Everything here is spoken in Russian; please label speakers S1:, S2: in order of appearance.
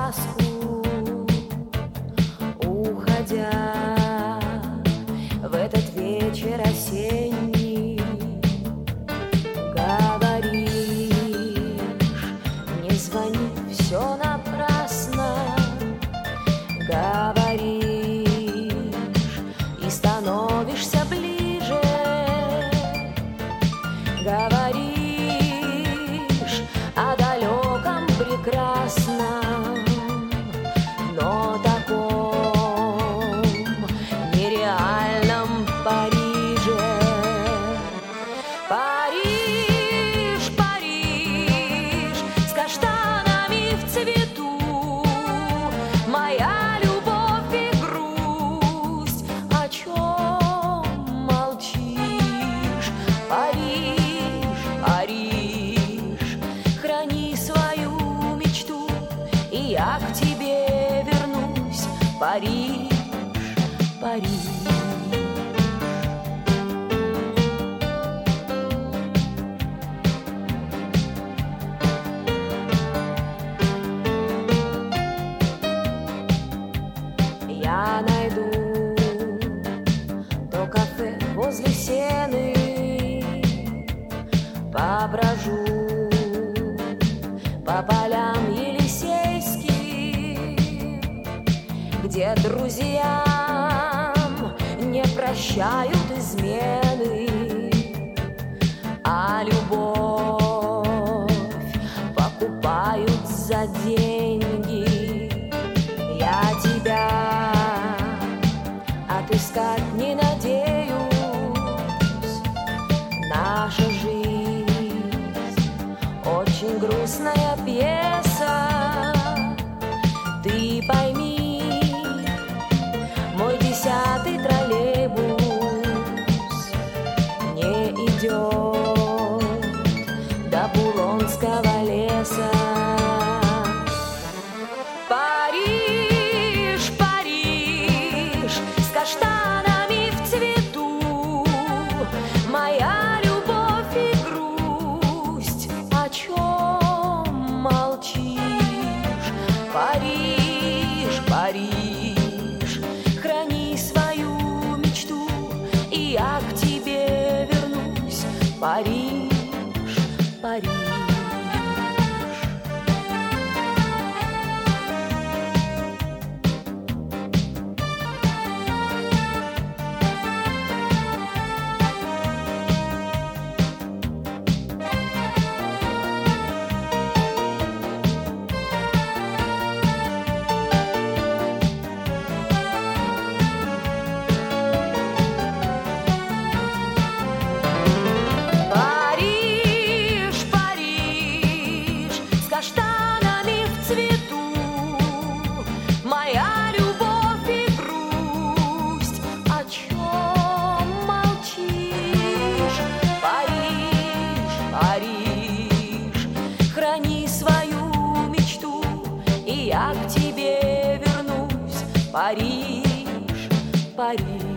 S1: сказку, уходя в этот вечер осенний, говоришь, не звони, все напрасно, говоришь и становишься ближе, говоришь о далеком прекрасном, но таком нереальном Париже. Париж, Париж, с каштанами в цвету, моя любовь и грусть, о чем молчишь? Париж, Париж, храни свою мечту, и я к тебе вернусь. Париж, Париж. Я найду то кафе возле Сены, поброжу по полям Елисейским, где друзьям не прощают измены, а любовь покупают за деньги. Я тебя отыскать не надеюсь, наша жизнь очень грустная пьеса. Ты пойми, мой 10-й троллейбус не идет до Булонского леса. Париж, Париж, с каштанами в цвету, моя любовь и грусть, о чем молчишь? Париж, Париж, храни свою мечту, и я к тебе вернусь. Париж, Париж. Париж, Париж, с каштанами в цвету, моя любовь и грусть, о чем молчишь? Париж, Париж, храни свою мечту, и я к тебе вернусь. Париж, Париж.